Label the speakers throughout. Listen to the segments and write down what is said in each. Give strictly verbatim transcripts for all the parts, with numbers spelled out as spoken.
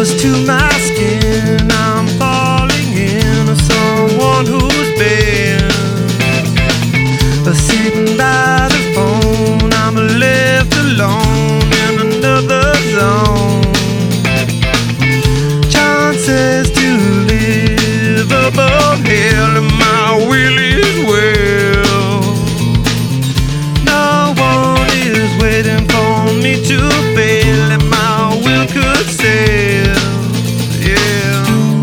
Speaker 1: Close to my skin, I'm falling in someone who's been sitting by the phone. I'm left alone in another zone. Chances to live above hell, and my will is well. No one is waiting for me to fail, and my will could sail. Yeah.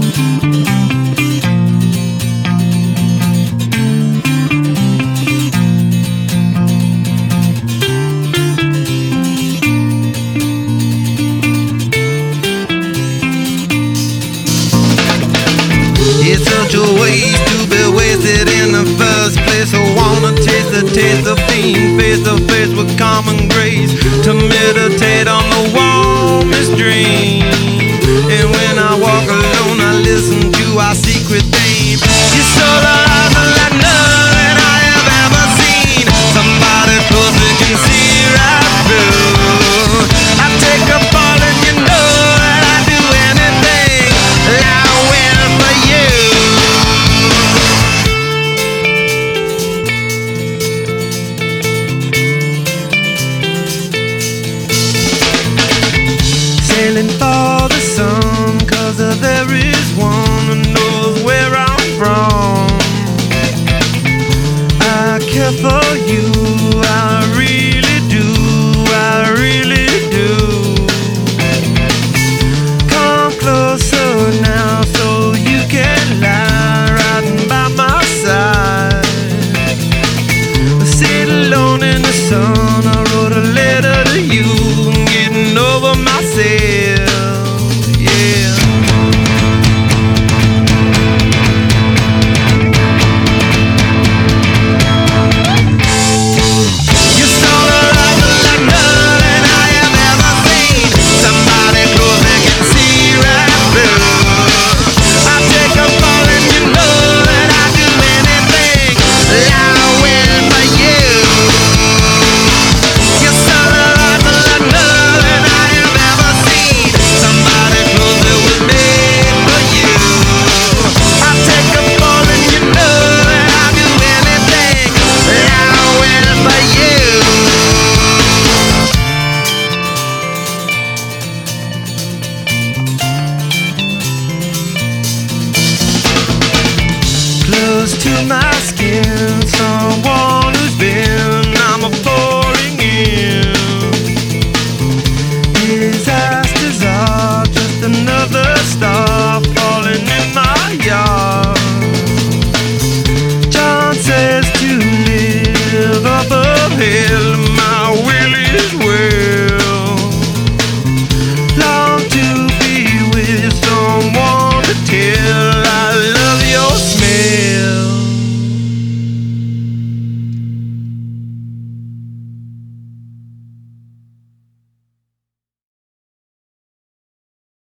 Speaker 1: It's such a waste to be wasted in the first place. I wanna taste the taste of being face to face with common grace, to meditate on the warmest dream. And when I walk alone, I listen to our secret theme. You're so the light like nothing I have ever seen. Somebody close that can see right through. I take a fall and you know that I'd do anything. I will for you. Sailing for the sun, 'cause there is one who knows where I'm from. I care for you, I really do, I really do. Come closer now so you can lie right by my side. Sit alone in the sun, I wrote a letter to you, getting over myself. Yeah. You saw the light like nothing I have ever seen. Somebody close that can see right through. I take a fall and you know that I'd do anything. I will for you. You saw the light like nothing I have ever seen. Somebody close that was made for you. I take a fall and you know that I'd do anything. I will for you. Close to my skin, someone